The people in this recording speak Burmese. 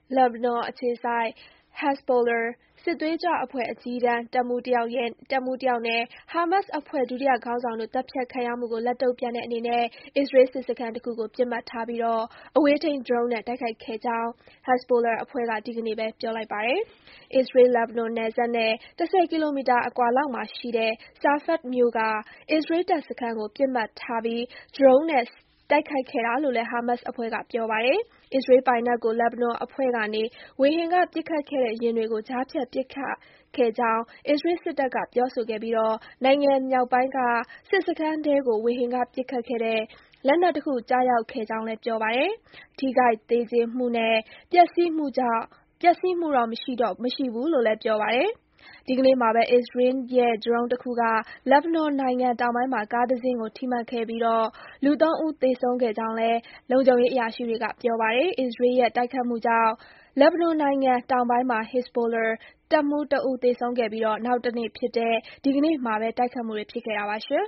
လက်ဘနွန်အခြေစိုက် Hezbollah စစ်သွေးကြွအဖွဲ့အကြီးတန်း တပ်မှူးတယောက်နဲ့ ဟာမတ်စ်အဖွဲ့ ဒုတိယခေါင်းဆောင်တို့ သတ်ဖြတ်ခံရမှုကို လက်တုံ့ပြန်တဲ့အနေနဲ့ အစ္စရေးစစ်စခန်းတခုကို ပစ်မှတ်ထားပြီး အဝေးထိန်း ဒရုန်းနဲ့ တိုက်ခိုက်ခဲ့ကြောင်း Hezbollah အဖွဲ့က ဒီကနေ့ပဲ ပြောလိုက်ပါတယ်။ အစ္စရေး-လက်ဘနွန်နယ်စပ်နဲ့ 10 ကီလိုမီတာအကွာလောက်မှာရှိတဲ့ Safed မြို့က အစ္စရေးတပ်စခန်းကို ပစ်မှတ်ထားပြီး ဒရုန်းနဲ့ တိုက်ခိုက်ခဲ့တာလို့လည်း ဟာမတ်စ်အဖွဲ့က ပြောပါတယ်။ အစ္စရေးပိုင်နက်ကို လက်ဘနွန်အဖွဲ့ကနေ ဝေဟင်က ပစ်ခတ်ခဲ့တဲ့ ယာဉ်တွေကို ကြားဖြတ်ပစ်ခတ်ခဲ့ကြောင်း အစ္စရေးစစ်တပ်က ပြောဆိုခဲ့ပြီး နိုင်ငံမြောက်ပိုင်းက စစ်စခန်းထဲကို ဝေဟင်က ပစ်ခတ်ခဲ့တဲ့ လက်နက်တခု ကျရောက်ခဲ့ကြောင်းလည်း ပြောပါတယ်။ ထိခိုက်သေကျေမှုနဲ့ ပျက်စီးမှုတော့ မရှိဘူးလို့လည်း ပြောပါတယ်။ ဒီကနေ့မှာပဲ အစ္စရေးရဲ့ ဒရုန်းတခုက လက်ဘနွန်နိုင်ငံတောင်ပိုင်းမှာ ကားတစင်းကို ထိမှန်ခဲ့ပြီး လူ ၃ ဦး သေဆုံးခဲ့ကြောင်းလည်း လုံခြုံရေးအရာရှိတွေက ပြောပါတယ်။ အစ္စရေးရဲ့ တိုက်ခိုက်မှုကြောင့် လက်ဘနွန်နိုင်ငံတောင်ပိုင်းမှာ Hezbollah တပ်မှူးတဦး သေဆုံးခဲ့ပြီး နောက်တနေ့ဖြစ်တဲ့ ဒီကနေ့မှာပဲ တိုက်ခိုက်မှုတွေ ဖြစ်ခဲ့တာပါ။